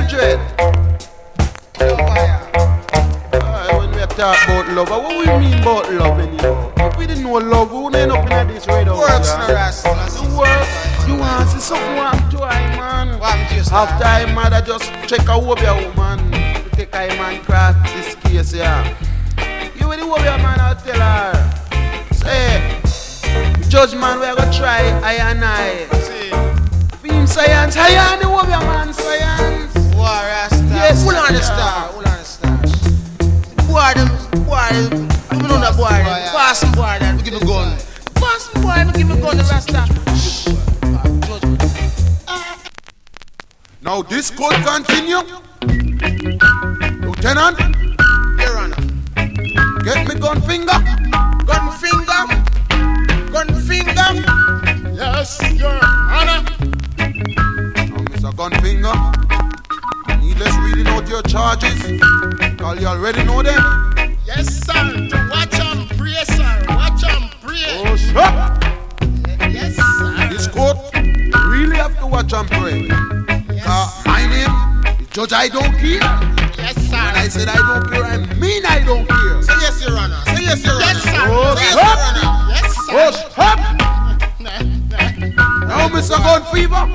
dread. When we talk about love, what we mean about love anyhow? If we didn't know love, we wouldn't end up in this right now. Works no rasta. The work, you want to see something want to I man. After I mother just check a Wobia woman. To take a man craft this case here. You with the Wobia man, I'll tell her. Say, judgment we are gonna try I and I. Film science, I and the Wobia man science. War rasta. Yes, Who understand? Boy, them, you know that boy. Pass some boy, that we give me gun. Pass some boy, we give me gun. The rasta. Now this could continue. Lieutenant, Your Honor. get me gun finger. Gun finger. Gun finger. Yes, Your Honor. Now Mr. Gunfinger, needless reading out your charges. Cause you already know them. Yes, sir. To watch and pray, sir. Watch and pray. Oh, stop! Yes, sir. This court really have to watch and pray. Yes, My name is Judge I don't care. yes, When I sir. said I don't care, I mean I don't care. Say yes, Your Honor. Say yes, Your Honor. Yes, sir. Oh, Say yes, stop! Your Honor. Yes, Oh, sir. stop! Now Mr. Gun Fever,